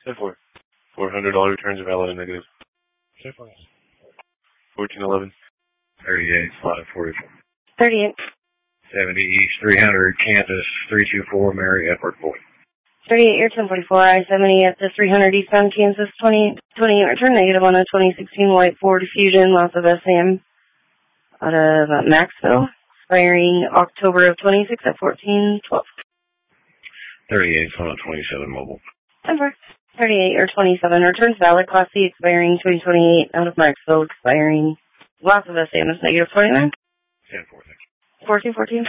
10-4. $400 returns are valid and negative. 10-4. 1411. 38, slot 44. 38. 70 East 300, Kansas 324, Mary Edward Boy. 38, you're 1044, I-70 at the 300 eastbound Kansas, 28 return negative on a 2016 white Ford Fusion, lots of SM out of Maxville, expiring October of 26 at 1412. 38, slot 27, mobile. 10-4. 38 or 27, returns valid, Class C, expiring 2028 out of Maxville, expiring lots of SM is negative 29. 10-4, thanks. 1414.